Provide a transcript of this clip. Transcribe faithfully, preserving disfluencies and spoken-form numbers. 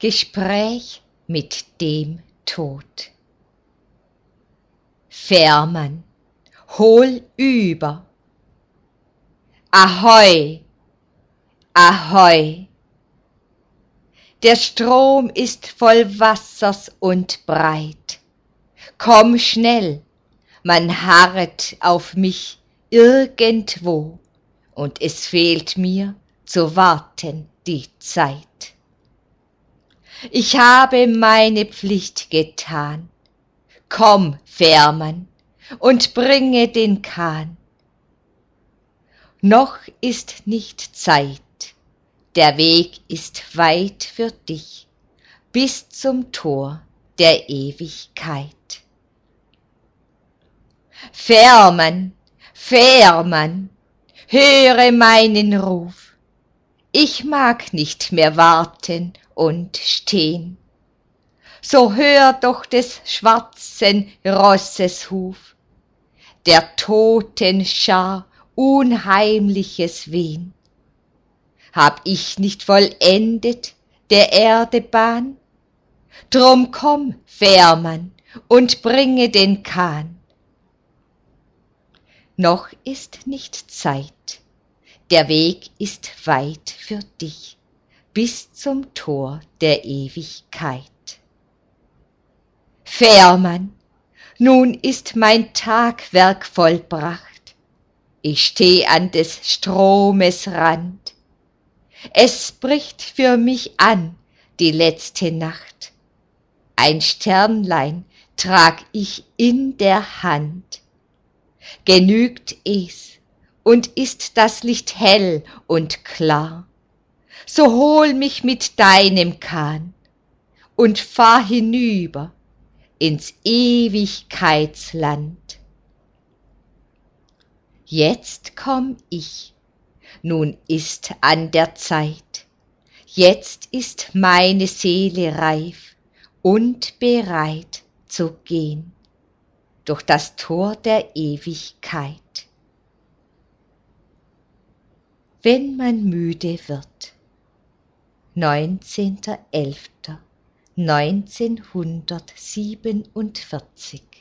Gespräch mit dem Tod. Fährmann, hol über! Ahoi, ahoi! Der Strom ist voll Wassers und breit. Komm schnell, man harret auf mich irgendwo, und es fehlt mir zu warten die Zeit. Ich habe meine Pflicht getan. Komm, Fährmann, und bringe den Kahn. Noch ist nicht Zeit, der Weg ist weit für dich, bis zum Tor der Ewigkeit. Fährmann, Fährmann, höre meinen Ruf. Ich mag nicht mehr warten und stehn. So hör doch des schwarzen Rosses Huf, der toten Schar unheimliches Wehn. Hab ich nicht vollendet der Erde Bahn? Drum komm, Fährmann, und bringe den Kahn. Noch ist nicht Zeit, der Weg ist weit für dich, bis zum Tor der Ewigkeit. Fährmann, nun ist mein Tagwerk vollbracht, ich steh an des Stromes Rand. Es bricht für mich an die letzte Nacht, ein Sternlein trag ich in der Hand. Genügt es und ist das Licht hell und klar, so hol mich mit deinem Kahn und fahr hinüber ins Ewigkeitsland. Jetzt komm ich, nun ist an der Zeit, jetzt ist meine Seele reif und bereit zu gehen durch das Tor der Ewigkeit. Wenn man müde wird. neunzehnter elfter neunzehnhundertsiebenundvierzig